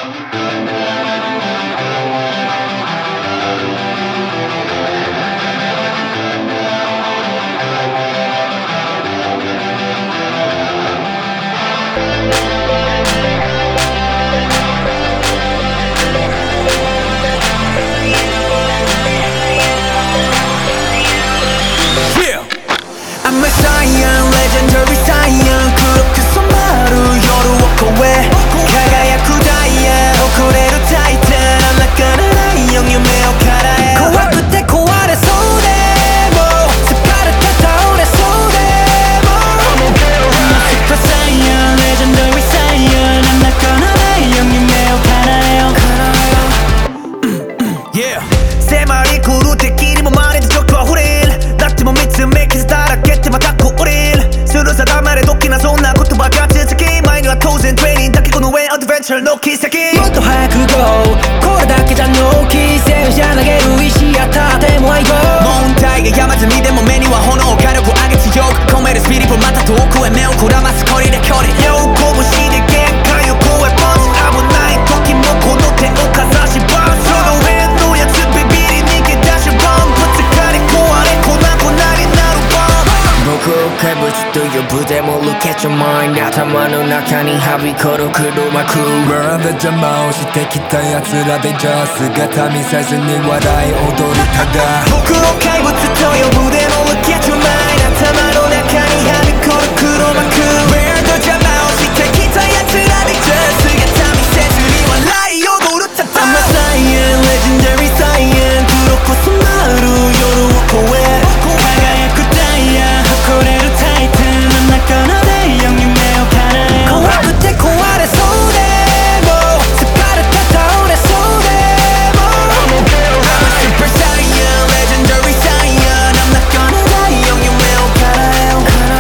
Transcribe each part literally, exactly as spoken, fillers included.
Messiah, legendary scion 黒く染まる夜を越え輝くダイヤ遅れるタイタン泣かないよ夢を叶え怖くて壊れそうでも疲れて倒れそうでも Super Saiyan, legendary scion 泣かないよ夢を叶えよYeah 迫り来る敵にもまれて状況は触れんなっても見つめ傷だらけまた降臨する定まれ時なそんな言葉が続き前には当然トレーニングだけこの上アドベンチャーの奇跡もっと早く GO これだけじゃの犠牲者投げる石や盾も愛護問題が山積みでも目には炎火力上げ強く込めるスピリットまた遠くへ目をくらますこりで距離両拳で限界を超えパンチ危ない時もこの手をかざしバンその辺のやつビビり逃げ出しバンぶつかり壊れ粉々になるバン僕を怪物と呼ぶでも Look at your mind 頭の中にはびこる黒幕 World で邪魔をしてきた奴らでじゃあ姿見せずに笑い踊りたが僕を怪物と呼ぶでも Look at your mind 頭の中にはびこる黒幕 World で邪魔をしてきた奴らでじゃあ姿見せずに笑い踊るただ I'm a Saiyan legendary Saiyan 黒く染まる夜を越え輝くダイヤ誇れるタイタン泣かないよ夢を叶え怖くて壊れそうでも疲れて倒れそうでも I'm a super saiyan legendary saiyan 泣かないよ夢を叶えよ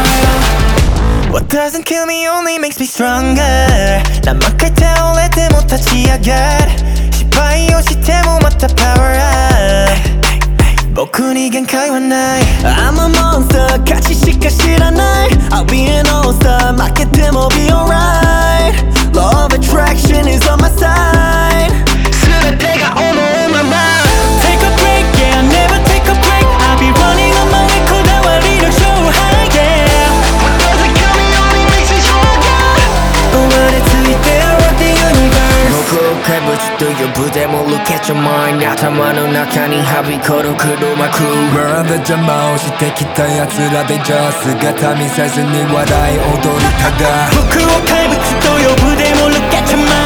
What doesn't kill me only makes me stronger 何万回倒れても立ち上がる失敗をしてもまたパワーアップ僕に限界はない I'm a monster 勝ちしか知らない I'll be an all-star 負けても be alright Law of attraction is on my side 全てが all in my mind Take a break, yeah, never take a break I'll be running on my way こだわりの勝敗 Yeah What doesn't kill me only makes me stronger 生まれついて Rock the universe 僕を怪物と呼ぶでも Look at your mind 頭の中にはびこる黒幕 World で邪魔をしてきた奴らでじゃあ姿見せずに笑い踊りたが僕を怪物と呼ぶでも Look at your mind